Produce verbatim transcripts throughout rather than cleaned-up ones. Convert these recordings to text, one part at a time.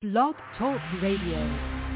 Blog Talk Radio.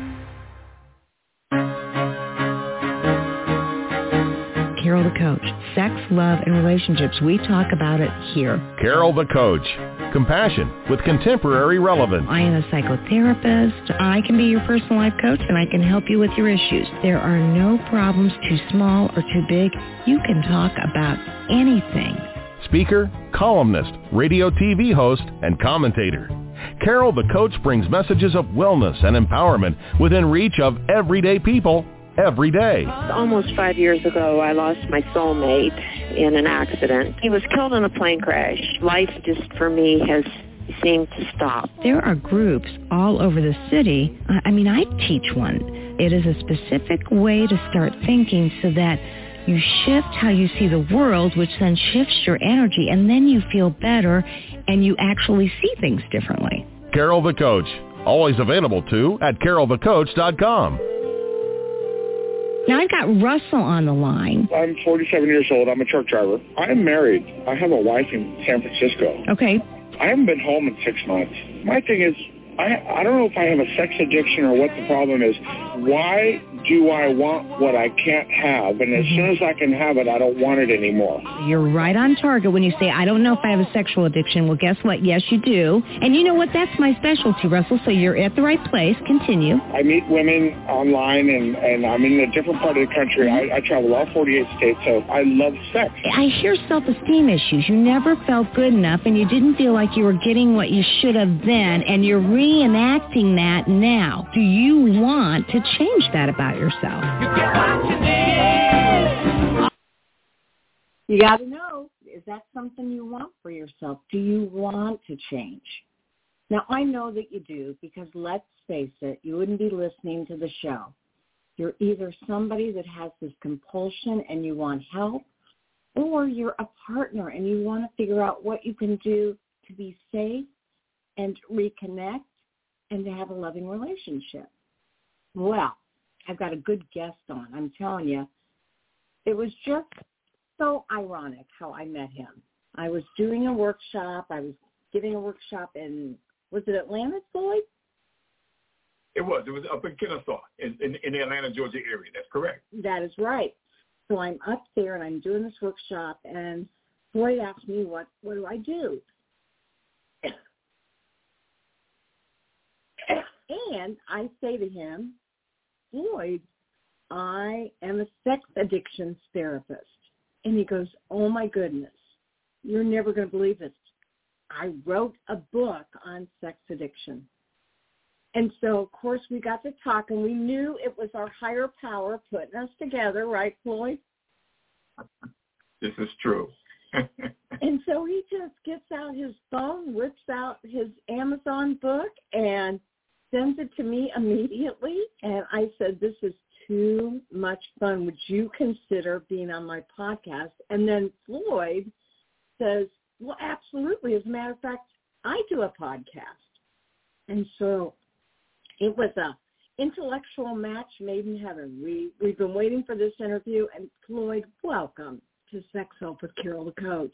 Carol the Coach. Sex, love, and relationships. We talk about it here. Carol the Coach. Compassion with contemporary relevance. I am a psychotherapist. I can be your personal life coach, and I can help you with your issues. There are no problems too small or too big. You can talk about anything. Speaker, columnist, radio T V host, and commentator. Carol the Coach brings messages of wellness and empowerment within reach of everyday people every day. Almost five years ago, I lost my soulmate in an accident. He was killed in a plane crash. Life just, for me, has seemed to stop. There are groups all over the city. I mean, I teach one. It is a specific way to start thinking so that you shift how you see the world, which then shifts your energy, and then you feel better and you actually see things differently. Carol the Coach. Always available, too, at carol the coach dot com. Now I've got Russell on the line. I'm forty-seven years old. I'm a truck driver. I am married. I have a wife in San Francisco. Okay. I haven't been home in six months. My thing is, I I don't know if I have a sex addiction or what the problem is. Why do I want what I can't have? And as mm-hmm. soon as I can have it, I don't want it anymore. You're right on target when you say, I don't know if I have a sexual addiction. Well, guess what? Yes, you do. And you know what? That's my specialty, Russell. So you're at the right place. Continue. I meet women online, and, and I'm in a different part of the country. I, I travel all forty-eight states, so I love sex. I hear self-esteem issues. You never felt good enough, and you didn't feel like you were getting what you should have then, and you're reenacting that now. Do you want to change that about yourself? You get what you need. You got to know, is that something you want for yourself? Do you want to change? Now, I know that you do, because let's face it, you wouldn't be listening to the show. You're either somebody that has this compulsion and you want help, or you're a partner and you want to figure out what you can do to be safe and reconnect and to have a loving relationship. Well, I've got a good guest on. I'm telling you, it was just so ironic how I met him. I was doing a workshop. I was giving a workshop in, was it Atlanta, Floyd? It was. It was up in Kennesaw, in, in, in the Atlanta, Georgia area. That's correct. That is right. So I'm up there, and I'm doing this workshop, and Floyd asked me, what, what do I do? And I say to him, Floyd, I am a sex addictions therapist. And he goes, oh, my goodness, you're never going to believe this. I wrote a book on sex addiction. And so, of course, we got to talk, and we knew it was our higher power putting us together, right, Floyd? This is true. And so he just gets out his phone, whips out his Amazon book, and sends it to me immediately. And I said, this is too much fun. Would you consider being on my podcast? And then Floyd says, well, absolutely. As a matter of fact, I do a podcast. And so it was a intellectual match made in heaven. We, we've been waiting for this interview. And Floyd, welcome to Sex Help with Carol the Coach.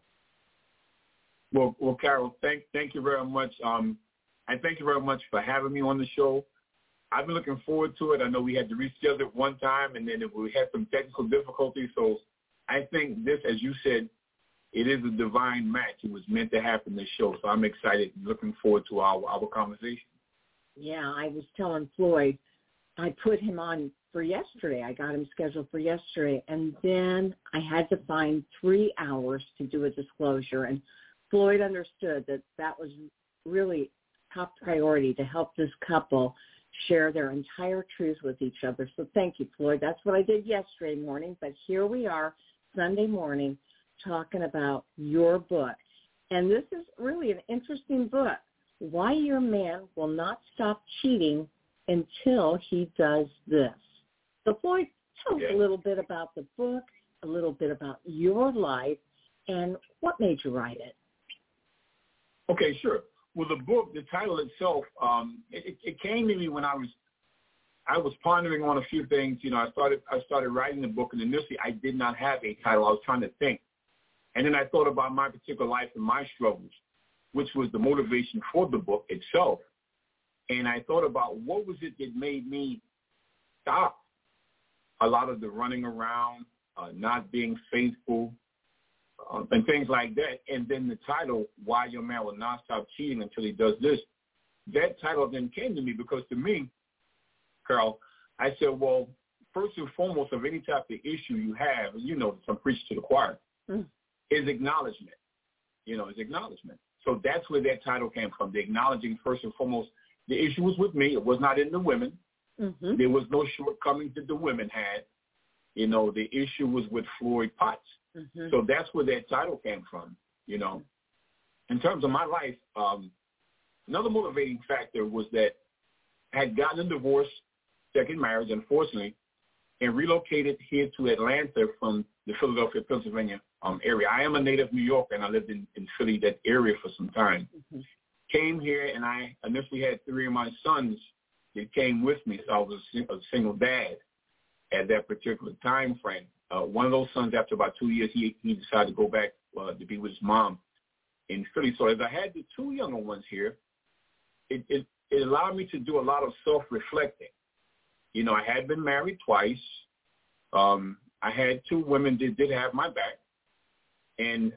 Well, well, Carol, thank thank you very much. Um, I thank you very much for having me on the show. I've been looking forward to it. I know we had to reschedule it one time, and then we had some technical difficulties. So I think this, as you said, it is a divine match. It was meant to happen, this show. So I'm excited and looking forward to our, our conversation. Yeah, I was telling Floyd, I put him on for yesterday. I got him scheduled for yesterday, and then I had to find three hours to do a disclosure. And Floyd understood that that was really top priority to help this couple share their entire truth with each other. So thank you, Floyd. That's what I did yesterday morning, but here we are Sunday morning talking about your book. And this is really an interesting book, Why Your Man Will Not Stop Cheating Until He Does This. So Floyd, tell us yeah. a little bit about the book, a little bit about your life, and what made you write it. Okay, sure. Well, the book, the title itself, um, it, it came to me when I was, I was pondering on a few things. You know, I started, I started writing the book, and initially I did not have a title. I was trying to think, and then I thought about my particular life and my struggles, which was the motivation for the book itself. And I thought about what was it that made me stop a lot of the running around, uh, not being faithful, uh, and things like that. And then the title, Why Your Man Will Not Stop Cheating Until He Does This, that title then came to me because to me, Carol, I said, well, first and foremost of any type of issue you have, you know, some preach to the choir, mm. is acknowledgement. You know, is acknowledgement. So that's where that title came from, the acknowledging first and foremost. The issue was with me. It was not in the women. Mm-hmm. There was no shortcomings that the women had. You know, the issue was with Floyd Potts. Mm-hmm. So that's where that title came from, you know. In terms of my life, um, another motivating factor was that I had gotten a divorce, second marriage, unfortunately, and relocated here to Atlanta from the Philadelphia, Pennsylvania um, area. I am a native New Yorker, and I lived in, in Philly, that area, for some time. Mm-hmm. Came here, and I initially had three of my sons that came with me, so I was a single dad at that particular time frame. Uh, one of those sons, after about two years, he, he decided to go back uh, to be with his mom in Philly. So as I had the two younger ones here, it, it, it allowed me to do a lot of self-reflecting. You know, I had been married twice. Um, I had two women that did have my back. And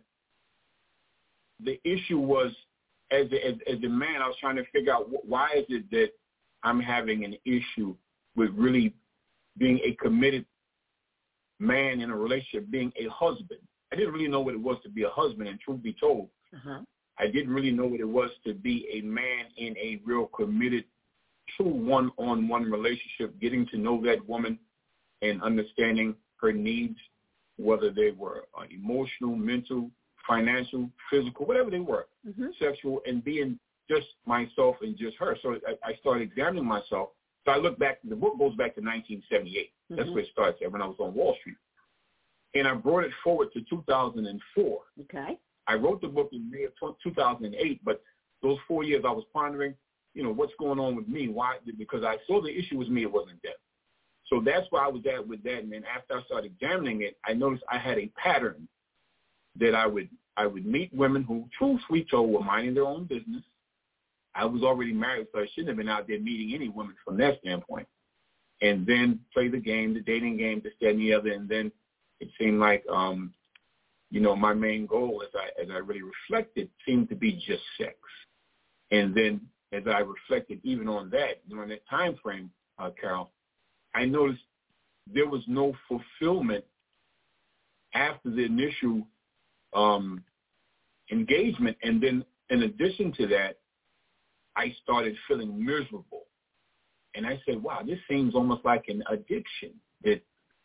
the issue was, as a, as, as a man, I was trying to figure out why is it that I'm having an issue with really being a committed man in a relationship, being a husband. I didn't really know what it was to be a husband, and truth be told, uh-huh. I didn't really know what it was to be a man in a real committed, true one-on-one relationship, getting to know that woman and understanding her needs, whether they were uh, emotional, mental, financial, physical, whatever they were, mm-hmm. sexual, and being just myself and just her. So I, I started examining myself. So I look back, the book goes back to nineteen seventy-eight. Mm-hmm. That's where it starts at, when I was on Wall Street. And I brought it forward to two thousand four. Okay. I wrote the book in May of two thousand eight, but those four years I was pondering, you know, what's going on with me? Why? Because I saw the issue was me, it wasn't them. So that's where I was at with that. And then after I started examining it, I noticed I had a pattern that I would I would meet women who, truthfully told, were minding their own business. I was already married, so I shouldn't have been out there meeting any women from that standpoint. And then play the game, the dating game, this, that, and the other. And then it seemed like, um, you know, my main goal, as I as I really reflected, seemed to be just sex. And then as I reflected even on that, during that time frame, uh, Carol, I noticed there was no fulfillment after the initial um, engagement. And then in addition to that, I started feeling miserable. And I said, wow, this seems almost like an addiction. That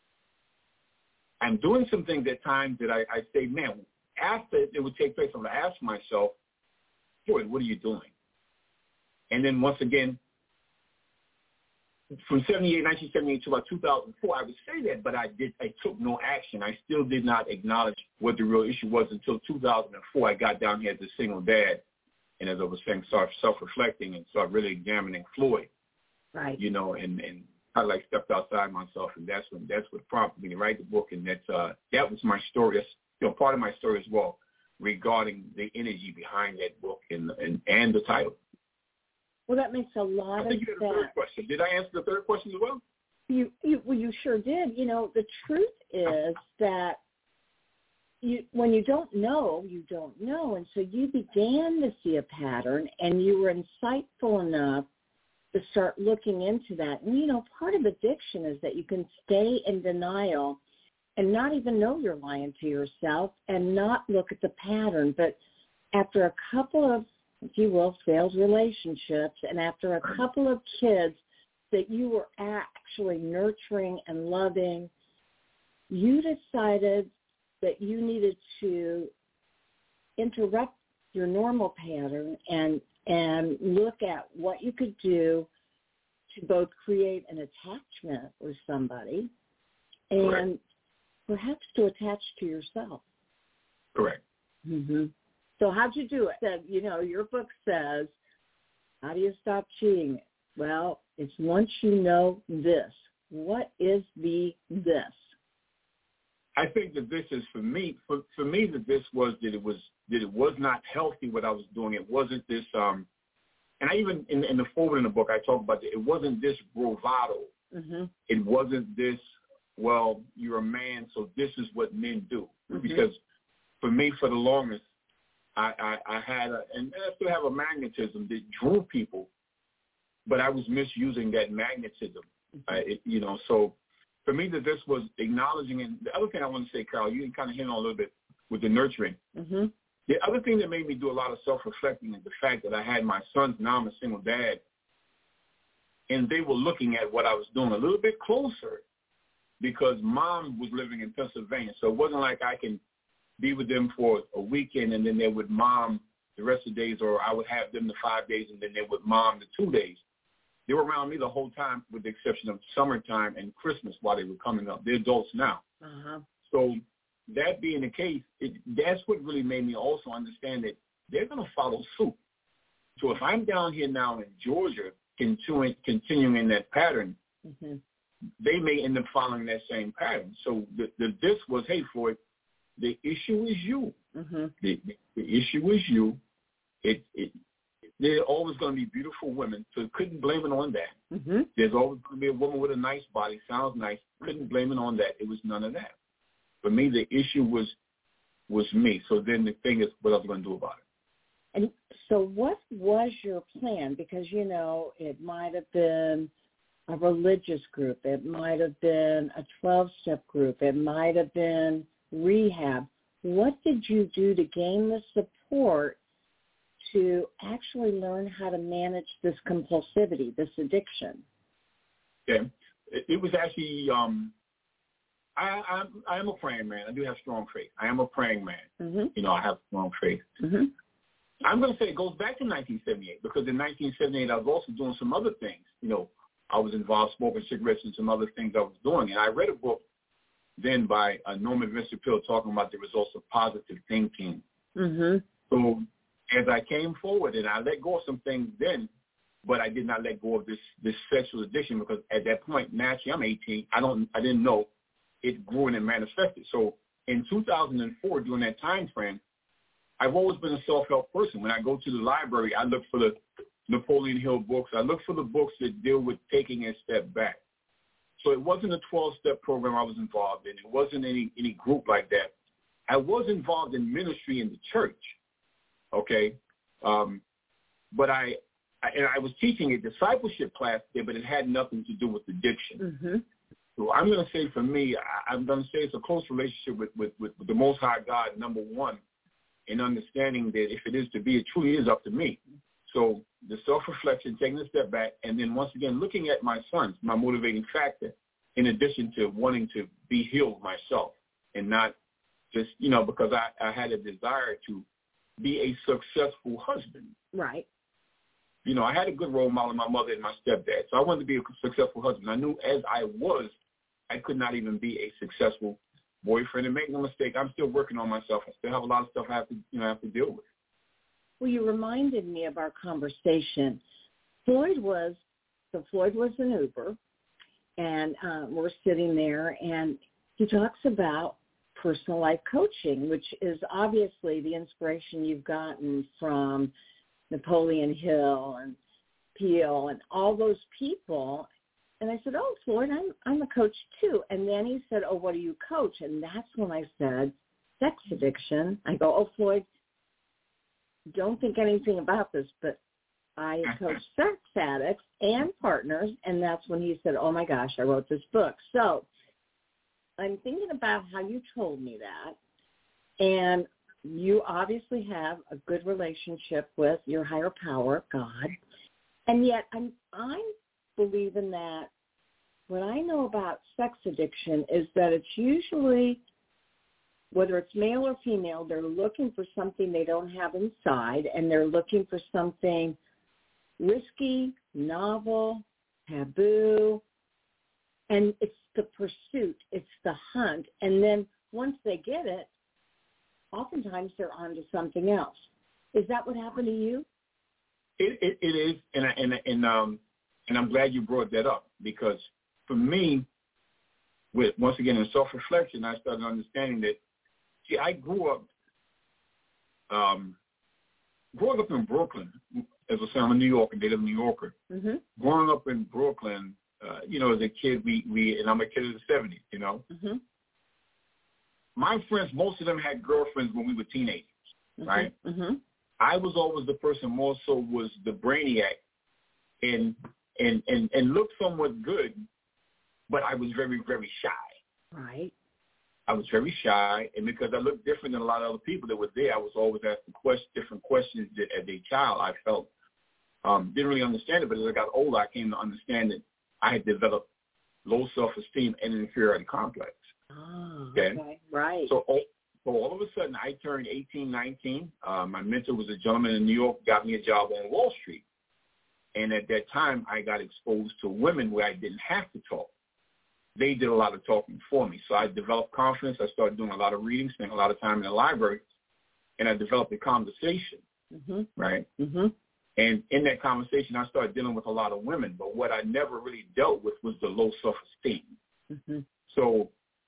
I'm doing some things at times that I, I say, man, after it would take place, I would ask myself, boy, what are you doing? And then once again, from seventy-eight, nineteen seventy-eight to about two thousand four, I would say that, but I did. I took no action. I still did not acknowledge what the real issue was until two thousand four. I got down here as a single dad, and as I was saying, started self-reflecting and started really examining Floyd. Right. You know, and and I like stepped outside myself, and that's when that's what prompted me to write the book, and that's uh that was my story. That's, you know, part of my story as well, regarding the energy behind that book and and, and the title. Well, that makes a lot I think of you had sense. a third question. Did I answer the third question as well? You, you, well, you sure did. You know, the truth is that you, when you don't know, you don't know. And so you began to see a pattern, and you were insightful enough to start looking into that. And, you know, part of addiction is that you can stay in denial and not even know you're lying to yourself and not look at the pattern. But after a couple of, if you will, failed relationships, and after a couple of kids that you were actually nurturing and loving, you decided that you needed to interrupt your normal pattern and and look at what you could do to both create an attachment with somebody and Correct. Perhaps to attach to yourself. Correct. Mm-hmm. So how'd you do it? Said, you know, your book says, how do you stop cheating? Well, it's once you know this. What is the this? I think that this is for me. For for me, that this was that it was that it was not healthy what I was doing. It wasn't this um, and I even, in, in the forward in the book, I talk about that it wasn't this bravado. Mm-hmm. It wasn't this, well, you're a man, so this is what men do. Mm-hmm. Because for me, for the longest, I, I, I had, a, and I still have a magnetism that drew people, but I was misusing that magnetism. Mm-hmm. Uh, it, you know, so for me, that this was acknowledging, and the other thing I want to say, Carol, you can kind of hit on a little bit with the nurturing. Mm-hmm. The other thing that made me do a lot of self-reflecting is the fact that I had my sons. Now I'm a single dad, and they were looking at what I was doing a little bit closer because mom was living in Pennsylvania. So it wasn't like I can be with them for a weekend and then they're with mom the rest of the days, or I would have them the five days and then they're with mom the two days. They were around me the whole time with the exception of summertime and Christmas while they were coming up. They're adults now. Uh-huh. So that being the case, it, that's what really made me also understand that they're going to follow suit. So if I'm down here now in Georgia continuing, continuing in that pattern, mm-hmm. they may end up following that same pattern. So the, the this was, hey, Floyd, the issue is you. Mm-hmm. The, the, the issue is you. It, it, there are always going to be beautiful women, so couldn't blame it on that. Mm-hmm. There's always going to be a woman with a nice body, sounds nice. Couldn't blame it on that. It was none of that. For me, the issue was was me. So then the thing is, what I was going to do about it. And so what was your plan? Because, you know, it might have been a religious group. It might have been a twelve-step group. It might have been rehab. What did you do to gain the support to actually learn how to manage this compulsivity, this addiction? Yeah, it, it was actually, um, I, I'm, I am a praying man. I do have strong faith. I am a praying man. Mm-hmm. You know, I have strong faith. Mm-hmm. I'm going to say it goes back to nineteen seventy-eight because in nineteen seventy-eight I was also doing some other things. You know, I was involved smoking cigarettes and some other things I was doing. And I read a book then by uh, Norman Vincent Peale talking about the results of positive thinking. Mm-hmm. So as I came forward and I let go of some things then, but I did not let go of this, this sexual addiction because at that point, naturally, I'm eighteen. I don't, I didn't know it grew and it manifested. So in two thousand four, during that time frame, I've always been a self-help person. When I go to the library, I look for the Napoleon Hill books. I look for the books that deal with taking a step back. So it wasn't a twelve-step program I was involved in. It wasn't any, any group like that. I was involved in ministry in the church, okay? Um, but I, I and I was teaching a discipleship class there, but it had nothing to do with addiction. Mm-hmm. So I'm going to say for me, I, I'm going to say it's a close relationship with, with, with, with the Most High God, number one, in understanding that if it is to be, it truly is up to me. So the self-reflection, taking a step back, and then once again, looking at my sons, my motivating factor, in addition to wanting to be healed myself and not just, you know, because I, I had a desire to be a successful husband. Right. You know, I had a good role model in my mother and my stepdad, so I wanted to be a successful husband. I knew as I was, I could not even be a successful boyfriend. And make no mistake, I'm still working on myself. I still have a lot of stuff I have to, you know, have to deal with. Well, you reminded me of our conversation. Floyd was, so Floyd was an Uber, and uh, we're sitting there, and he talks about personal life coaching, which is obviously the inspiration you've gotten from Napoleon Hill and Peale and all those people. And I said, oh, Floyd, I'm, I'm a coach too. And then he said, oh, what do you coach? And that's when I said, sex addiction. I go, oh, Floyd, don't think anything about this, but I coach sex addicts and partners. And that's when he said, oh, my gosh, I wrote this book. So I'm thinking about how you told me that. And you obviously have a good relationship with your higher power, God. And yet I'm, I'm believing that what I know about sex addiction is that it's usually, whether it's male or female, they're looking for something they don't have inside, and they're looking for something risky, novel, taboo, and it's the pursuit, it's the hunt. And then once they get it, oftentimes they're on to something else. Is that what happened to you? It, it, it is, and I, and and um and I'm glad you brought that up, because for me, with once again in self-reflection, I started understanding that. See, I grew up, um, growing up in Brooklyn. as I say, I'm a New Yorker, native New Yorker. Mm-hmm. Growing up in Brooklyn, uh, you know, as a kid, we, we, and I'm a kid of the seventies, you know. Mm-hmm. My friends, most of them had girlfriends when we were teenagers, mm-hmm. right? Mm-hmm. I was always the person more so was the brainiac and, and, and, and looked somewhat good, but I was very, very shy. Right. I was very shy, and because I looked different than a lot of other people that were there, I was always asking question, different questions that as a child I felt um, didn't really understand it, but as I got older, I came to understand that I had developed low self-esteem and an inferiority complex. Oh, okay? okay, right. So, so all of a sudden, I turned eighteen, nineteen. Uh, my mentor was a gentleman in New York, got me a job on Wall Street. And at that time, I got exposed to women where I didn't have to talk. They did a lot of talking for me. So I developed confidence. I started doing a lot of reading, spending a lot of time in the library, and I developed a conversation, mm-hmm. right? Mm-hmm. And in that conversation, I started dealing with a lot of women. But what I never really dealt with was the low self-esteem. Mm-hmm. So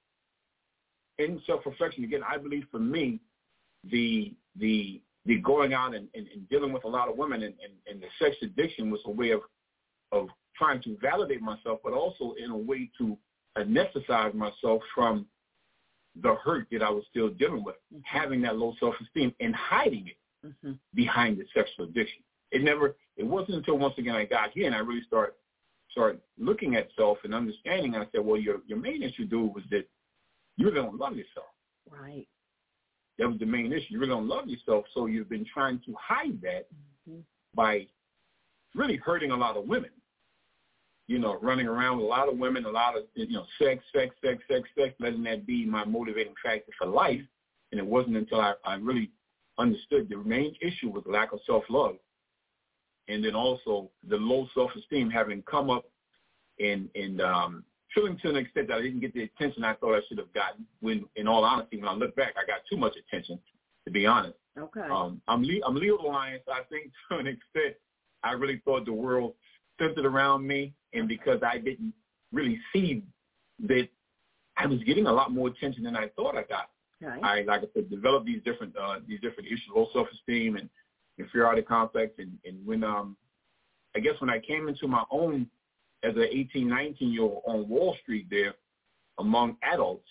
in self-reflection, again, I believe for me, the the the going out and, and, and dealing with a lot of women and, and, and the sex addiction was a way of, of trying to validate myself, but also in a way to anesthetize myself from the hurt that I was still dealing with, mm-hmm. having that low self-esteem and hiding it mm-hmm. behind the sexual addiction. It never, it wasn't until once again I got here and I really started, started looking at self and understanding. I said, well, your, your main issue, dude, was that you really don't love yourself. Right. That was the main issue. You really don't love yourself, so you've been trying to hide that mm-hmm. by really hurting a lot of women. You know, running around with a lot of women, a lot of, you know, sex, sex, sex, sex, sex, letting that be my motivating factor for life. And it wasn't until I, I really understood the main issue was lack of self-love. And then also the low self-esteem having come up and, and um, feeling to an extent that I didn't get the attention I thought I should have gotten. When, in all honesty, when I look back, I got too much attention, to be honest. Okay. Um, I'm, Le- I'm Leo the Lion, so I think to an extent I really thought the world centered around me, and because I didn't really see that I was getting a lot more attention than I thought I got. Right. I, like I said, developed these different uh, these different issues, low self-esteem and inferiority complex, and, and when um, I guess when I came into my own as an eighteen, nineteen-year-old on Wall Street there among adults,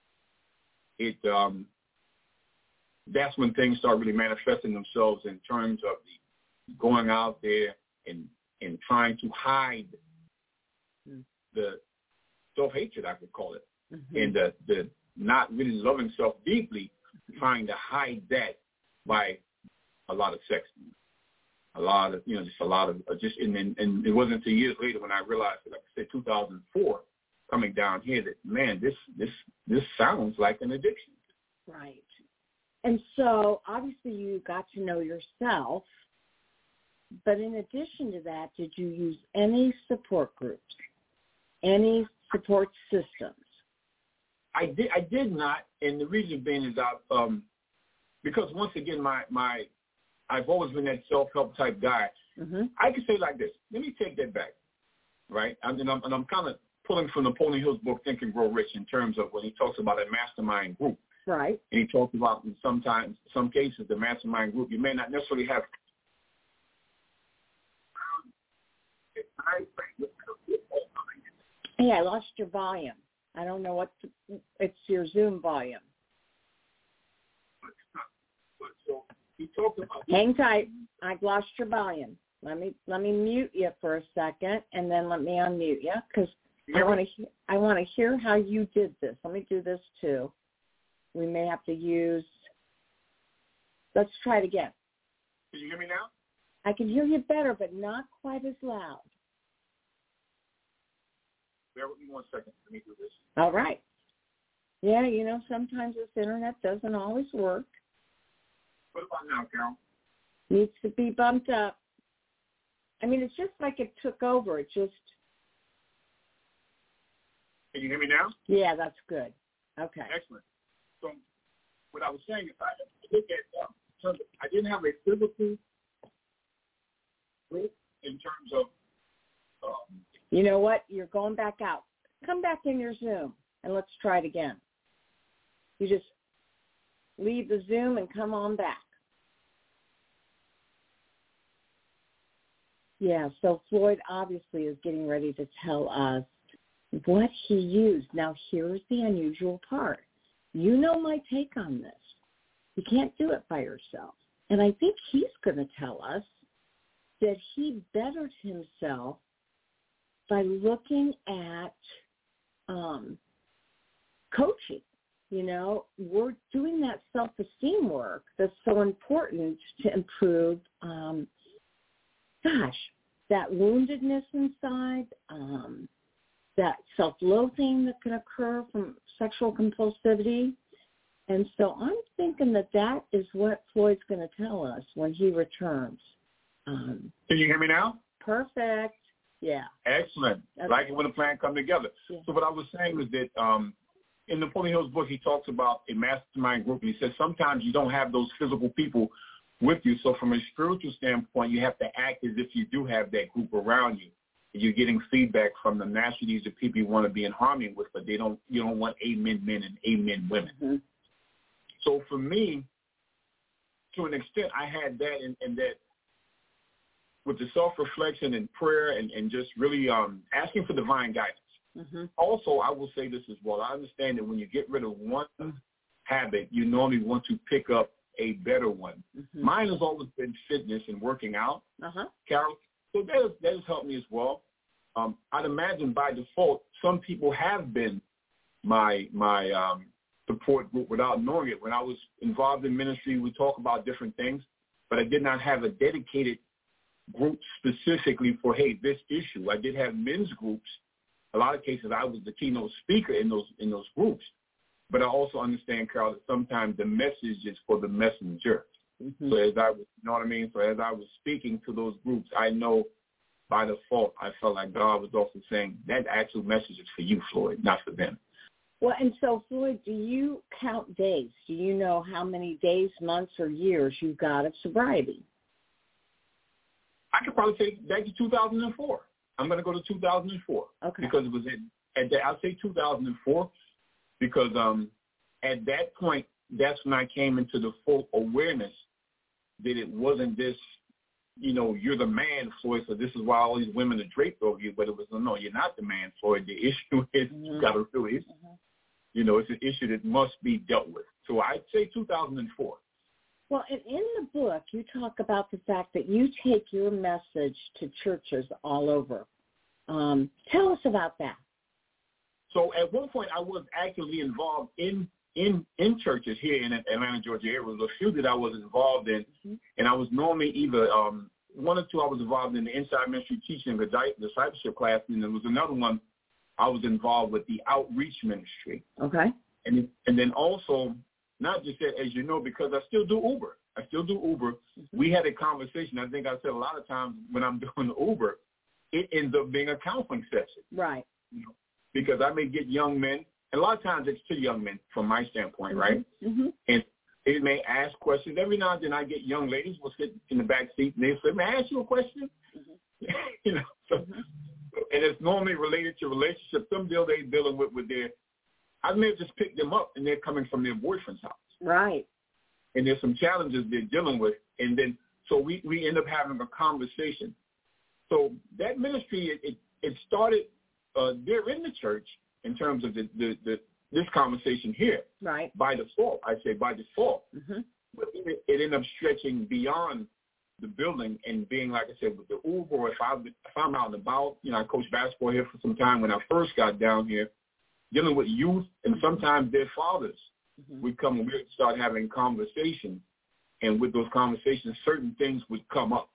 it um, that's when things started really manifesting themselves in terms of the going out there and and trying to hide the self-hatred, I could call it, mm-hmm. and the, the not really loving self deeply, trying to hide that by a lot of sex, a lot of, you know, just a lot of, just, and then, and it wasn't until years later when I realized, like I said, two thousand four, coming down here, that, man, this, this, this sounds like an addiction. Right. And so, obviously, you got to know yourself. But in addition to that, did you use any support groups, any support systems? I did. I did not, and the reason being is I, um, because once again, my my, I've always been that self-help type guy. Mm-hmm. I could say like this. Let me take that back, right? And I'm, and I'm kind of pulling from Napoleon Hill's book Think and Grow Rich in terms of when he talks about a mastermind group. Right. And he talks about in sometimes, some cases, the mastermind group, you may not necessarily have. Hey, I lost your volume. I don't know what to, it's your Zoom volume. So he talked about. Hang tight. I've lost your volume. Let me let me mute you for a second, and then let me unmute you because I want to I want to hear how you did this. Let me do this too. We may have to use. Let's try it again. Can you hear me now? I can hear you better, but not quite as loud. Bear with me one second. Let me do this. All right. Yeah, you know, sometimes this internet doesn't always work. What about now, Carol? Needs to be bumped up. I mean, it's just like it took over. It just. Can you hear me now? Yeah, that's good. Okay. Excellent. So what I was saying, if I look at, um, in terms of, I didn't have a physical group in terms of. Um, You know what? You're going back out. Come back in your Zoom, and let's try it again. You just leave the Zoom and come on back. Yeah, so Floyd obviously is getting ready to tell us what he used. Now, here's the unusual part. You know my take on this. You can't do it by yourself. And I think he's going to tell us that he bettered himself by looking at um, coaching. You know, we're doing that self-esteem work that's so important to improve, um, gosh, that woundedness inside, um, that self-loathing that can occur from sexual compulsivity. And so I'm thinking that that is what Floyd's going to tell us when he returns. Um, Can you hear me now? Perfect. Yeah. Excellent. Okay. Like it when a plan come together. Yeah. So what I was saying was that um, in Napoleon Hill's book, he talks about a mastermind group, and he says sometimes you don't have those physical people with you. So from a spiritual standpoint, you have to act as if you do have that group around you. You're getting feedback from them. Naturally, these are people you want to be in harmony with, but they don't. You don't want amen men and amen women. Mm-hmm. So for me, to an extent, I had that, and, and that with the self-reflection and prayer and, and just really um, asking for divine guidance. Mm-hmm. Also, I will say this as well. I understand that when you get rid of one habit, you normally want to pick up a better one. Mm-hmm. Mine has always been fitness and working out, uh-huh. Carol. So that has, that has helped me as well. Um, I'd imagine by default, some people have been my my um, support group without knowing it. When I was involved in ministry, we talk about different things, but I did not have a dedicated group specifically for, hey, this issue. I did have men's groups. A lot of cases, I was the keynote speaker in those in those groups. But I also understand, Carol, that sometimes the message is for the messenger. Mm-hmm. So as I was, you know what I mean? So as I was speaking to those groups, I know by default, I felt like God was also saying that actual message is for you, Floyd, not for them. Well, and so, Floyd, do you count days? Do you know how many days, months, or years you've got of sobriety? I could probably say back to two thousand four. I'm going to go to two thousand four. Okay. Because it was at, at that, I'll say two thousand four because um, at that point, that's when I came into the full awareness that it wasn't this, you know, you're the man, Floyd, so this is why all these women are draped over you. But it was, no, you're not the man, Floyd. The issue is mm-hmm. you've got a real issue. Mm-hmm. You know, it's an issue that must be dealt with. So I'd say two thousand four. Well, and in the book, you talk about the fact that you take your message to churches all over. Um, tell us about that. So at one point, I was actively involved in in, in churches here in Atlanta, Georgia area. There was a few that I was involved in, mm-hmm. and I was normally either um, one or two I was involved in the inside ministry teaching, the discipleship class, and there was another one I was involved with the outreach ministry. Okay. And and then also, not just that, as you know, because I still do Uber. I still do Uber. Mm-hmm. We had a conversation. I think I said a lot of times when I'm doing Uber, it ends up being a counseling session. Right. You know, because I may get young men, and a lot of times it's to young men from my standpoint, mm-hmm. right? Mm-hmm. And they may ask questions. Every now and then I get young ladies will sit in the back seat and they say, may I ask you a question? Mm-hmm. you know, so, mm-hmm. and it's normally related to relationships. Some deal they're dealing with with their, I may have just picked them up and they're coming from their boyfriend's house. Right. And there's some challenges they're dealing with. And then, so we, we end up having a conversation. So that ministry, it, it, it started uh, there in the church in terms of the, the, the this conversation here. Right. By default, I say by default. Mm-hmm. But it, it ended up stretching beyond the building and being, like I said, with the Uber, or if, I, if I'm out and about, you know, I coached basketball here for some time when I first got down here, dealing with youth and sometimes their fathers. Mm-hmm. We'd come and we'd start having conversations, and with those conversations, certain things would come up.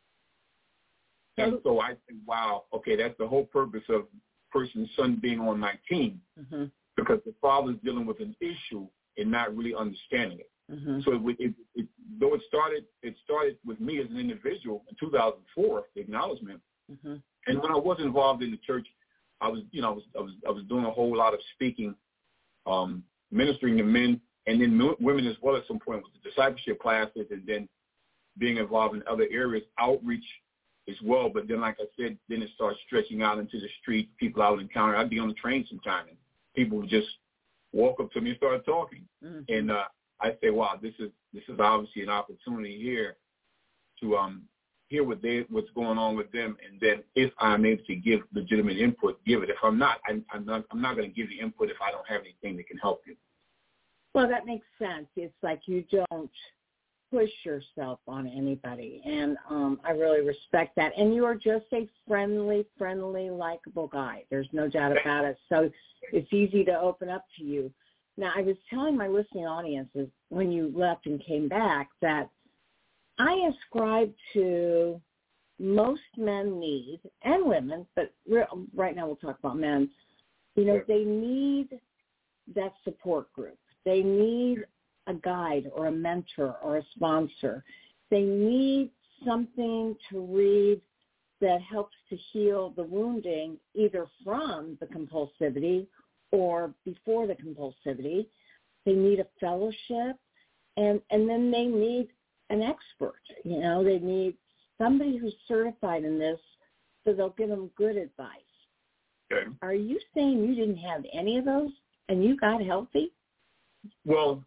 And so I think, wow, okay, that's the whole purpose of person's son being on my team, mm-hmm. because the father's dealing with an issue and not really understanding it. Mm-hmm. So it, it, it, though it started, it started with me as an individual in two thousand four, the acknowledgement. Mm-hmm. And when I was involved in the church, I was, you know, I was, I was, I was doing a whole lot of speaking, um, ministering to men and then women as well at some point with the discipleship classes, and then being involved in other areas, outreach as well. But then, like I said, then it starts stretching out into the street. People I would encounter. I'd be on the train sometime, and people would just walk up to me and start talking. Mm-hmm. And uh, I say, wow, this is this is obviously an opportunity here to um hear what they what's going on with them, and then if I'm able to give legitimate input, give it. If I'm not, I'm, I'm not I'm not going to give the input if I don't have anything that can help you. Well, that makes sense. It's like you don't push yourself on anybody, and um, I really respect that. And you are just a friendly, friendly, likable guy. There's no doubt about it. So it's easy to open up to you. Now, I was telling my listening audiences when you left and came back that I ascribe to most men need, and women, but right now we'll talk about men, you know, they need that support group. They need a guide or a mentor or a sponsor. They need something to read that helps to heal the wounding either from the compulsivity or before the compulsivity. They need a fellowship, and, and then they need an expert. You know, they need somebody who's certified in this so they'll give them good advice. Okay. Are you saying you didn't have any of those and you got healthy? Well,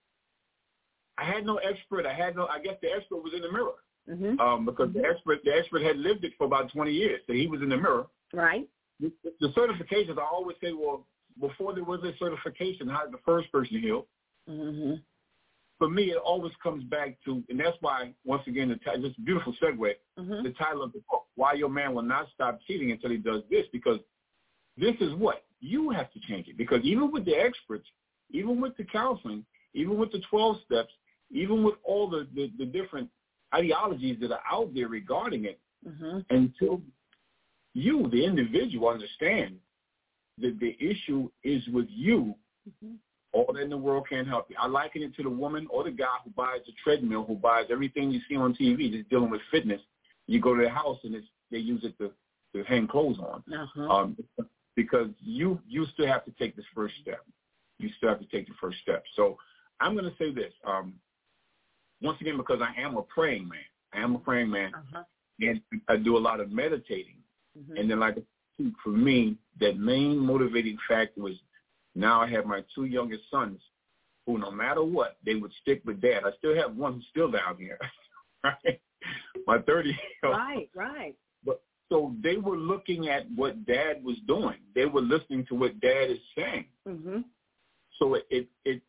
I had no expert. I had no. I guess the expert was in the mirror, mm-hmm. um, because mm-hmm. the expert, the expert had lived it for about twenty years, so he was in the mirror. Right. The, the certifications, I always say, well, before there was a certification, how did the first person heal? Mm-hmm. For me, it always comes back to, and that's why, once again, the t- just a beautiful segue. Mm-hmm. The title of the book, "Why Your Man Will Not Stop Cheating Until He Does This," because this is what you have to change it. Because even with the experts, even with the counseling, even with the twelve steps, even with all the, the, the different ideologies that are out there regarding it, mm-hmm. until you, the individual, understand that the issue is with you, mm-hmm. all that in the world can't help you. I liken it to the woman or the guy who buys the treadmill, who buys everything you see on T V, just dealing with fitness. You go to their house and it's, they use it to, to hang clothes on. Uh-huh. Um, because you, you still have to take this first step. You still have to take the first step. So I'm going to say this. Um, once again, because I am a praying man. I am a praying man. Uh-huh. And I do a lot of meditating. Mm-hmm. And then, like, for me, that main motivating factor was now I have my two youngest sons who, no matter what, they would stick with Dad. I still have one who's still down here, right? My thirty-year-old. Right, right. But so they were looking at what Dad was doing. They were listening to what Dad is saying. Mm-hmm. So it, it, it,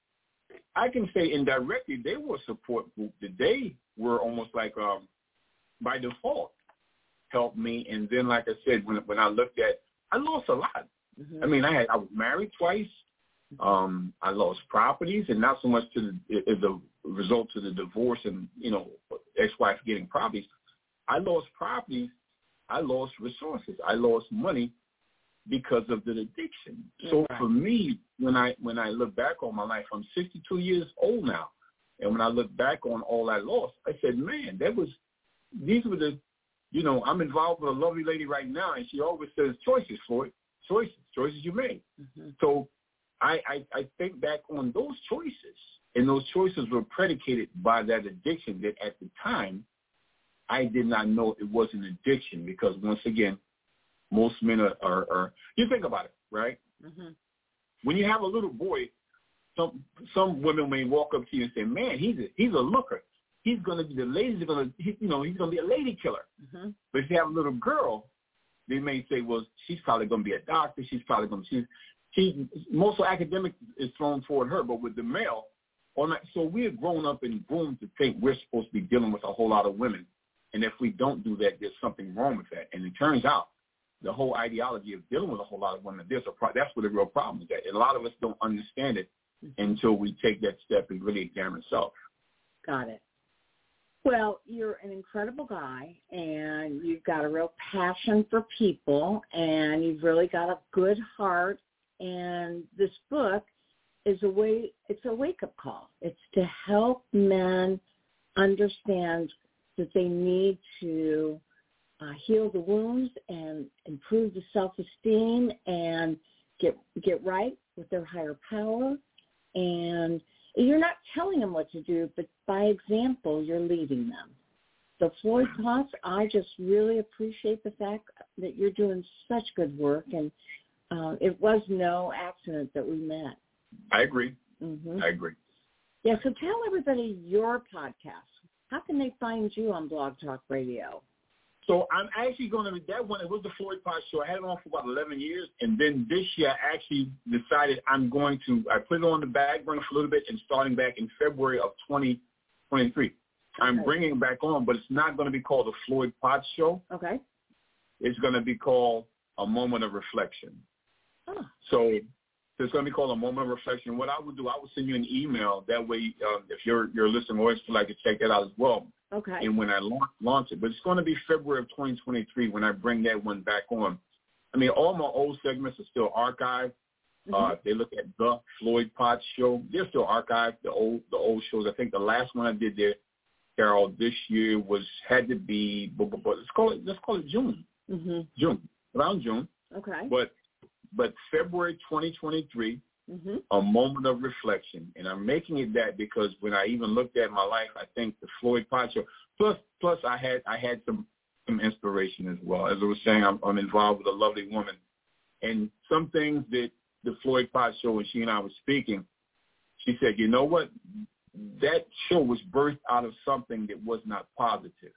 I can say indirectly, they were a support group that they were almost like, um, by default, helped me. And then, like I said, when when I looked at, I lost a lot. Mm-hmm. I mean, I had I was married twice. Um, I lost properties, and not so much to the, as a result to the divorce and, you know, ex-wife getting properties. I lost properties. I lost resources. I lost money because of the addiction. So right. for me, when I when I look back on my life, I'm sixty-two years old now, and when I look back on all I lost, I said, man, that was these were the, you know, I'm involved with a lovely lady right now, and she always says choices, Floyd, choices, choices you made. Mm-hmm. So I, I I think back on those choices, and those choices were predicated by that addiction that at the time I did not know it was an addiction, because once again, most men are, are, are you think about it, right? Mm-hmm. When you have a little boy, some some women may walk up to you and say, man, he's a, he's a looker. He's going to be, the ladies are going to, he, you know, he's going to be a lady killer. Mm-hmm. But if you have a little girl, they may say, well, she's probably going to be a doctor. She's probably going to, she's, she, most of academic is thrown toward her, but with the male, on that, so we're grown up and groomed to think we're supposed to be dealing with a whole lot of women. And if we don't do that, there's something wrong with that. And it turns out the whole ideology of dealing with a whole lot of women, there's a pro- that's where the real problem is at. And a lot of us don't understand it until we take that step and really examine ourselves. Got it. Well, you're an incredible guy, and you've got a real passion for people, and you've really got a good heart. And this book is a way, it's a wake-up call. It's to help men understand that they need to uh, heal the wounds and improve the self-esteem and get get right with their higher power. And you're not telling them what to do, but by example, you're leading them. So Floyd Potts, I just really appreciate the fact that you're doing such good work, and uh, it was no accident that we met. I agree. Mm-hmm. I agree. Yeah, so tell everybody your podcast. How can they find you on Blog Talk Radio? So I'm actually going to, that one, it was the Floyd Potts Show. I had it on for about eleven years, and then this year I actually decided I'm going to, I put it on the back burner for a little bit, and starting back in February of twenty twenty-three. I'm Okay. bringing it back on, but it's not going to be called the Floyd Potts Show. Okay. It's going to be called A Moment of Reflection. Oh. So it's going to be called A Moment of Reflection. What I would do, I would send you an email. That way, um, if you're, you're listening or if you'd like to check that out as well. Okay. And when I launch, launch it, but it's going to be February of twenty twenty-three when I bring that one back on. I mean, all my old segments are still archived. Mm-hmm. Uh, if they look at the Floyd Potts Show, they're still archived. The old, the old shows. I think the last one I did there, Carol, this year was had to be. But, but, but let's call it. Let's call it June. Mm-hmm. June, around June. Okay. But but February twenty twenty-three. Mm-hmm. A moment of reflection. And I'm making it that because when I even looked at my life, I think the Floyd Potts Show, plus plus I had I had some, some inspiration as well. As I was saying, I'm, I'm involved with a lovely woman. And some things that the Floyd Potts Show, when she and I were speaking, she said, you know what? That show was birthed out of something that was not positive.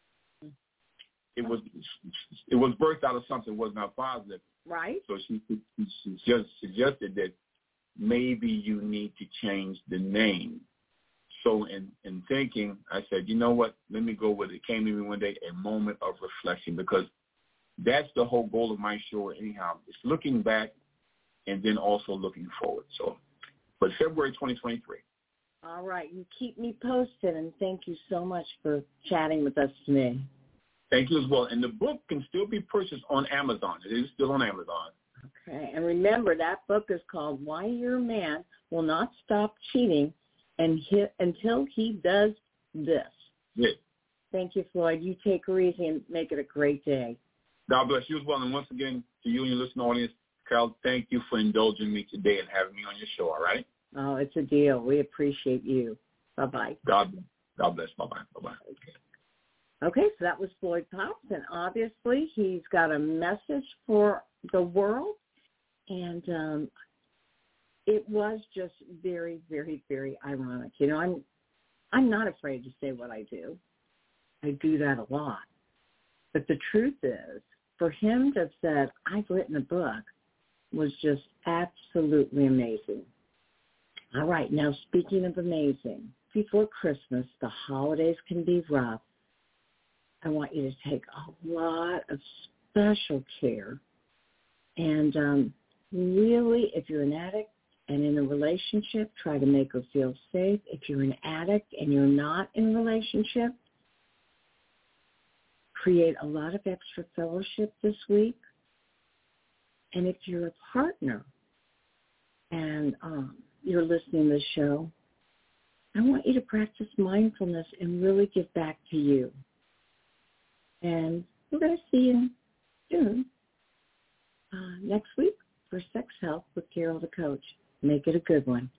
It was it was birthed out of something that was not positive. Right. So she, she just suggested that maybe you need to change the name. So in, in thinking, I said, you know what, let me go with it. It came to me one day, a moment of reflection, because that's the whole goal of my show anyhow. It's looking back and then also looking forward. So, but February twenty twenty-three. All right. You keep me posted, and thank you so much for chatting with us today. Thank you as well. And the book can still be purchased on Amazon. It is still on Amazon. Okay, and remember, that book is called Why Your Man Will Not Stop Cheating and he, Until He Does This. Yes. Thank you, Floyd. You take her easy and make it a great day. God bless you as well. And once again, to you and your listening audience, Carol, thank you for indulging me today and having me on your show, all right? Oh, it's a deal. We appreciate you. Bye-bye. God, God bless. Bye-bye. Bye-bye. Okay. Okay, so that was Floyd Potts, and obviously he's got a message for the world. And um, it was just very, very, very ironic. You know, I'm I'm not afraid to say what I do. I do that a lot. But the truth is, for him to have said, I've written a book, was just absolutely amazing. All right, now speaking of amazing, before Christmas, the holidays can be rough. I want you to take a lot of special care. And um, really, if you're an addict and in a relationship, try to make her feel safe. If you're an addict and you're not in a relationship, create a lot of extra fellowship this week. And if you're a partner and um, you're listening to the show, I want you to practice mindfulness and really give back to you. And we're going to see you soon, uh, next week, for Sex Health with Carol the Coach. Make it a good one.